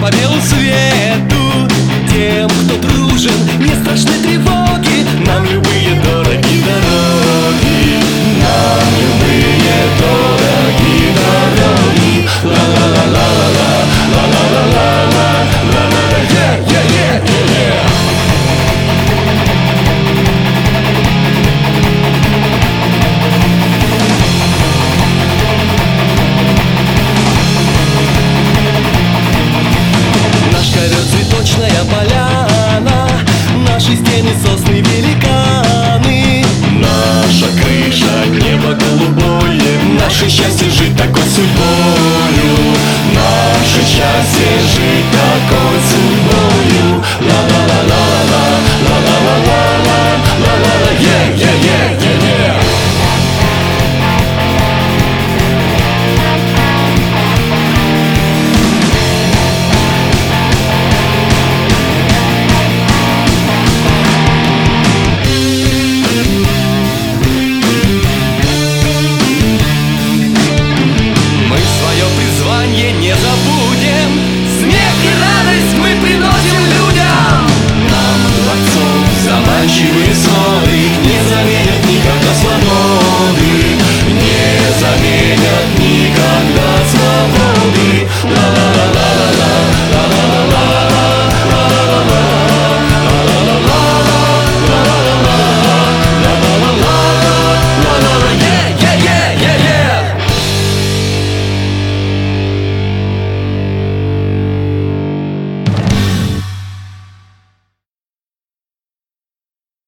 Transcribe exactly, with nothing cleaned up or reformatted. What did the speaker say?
по белу свету. Тем, кто дружен, не страшны тревоги. Нам любые дороги дороги. Нам любые дороги дороги. Ла-ла-ла-ла-ла-ла, ла-ла-ла-ла-ла, ла-ла-ла, е-е-е-е-е. Наш ковер цветочная поляна, наши стены сосны великаны, наша крыша небо голубое, наше счастье жить такой судьбою, наше счастье жить такой судьбою. Ла-ла-ла-ла-ла, ла-ла-ла-ла-ла, ла-ла-ла, е-е-е-е-е. Мы свое призвание не забудем.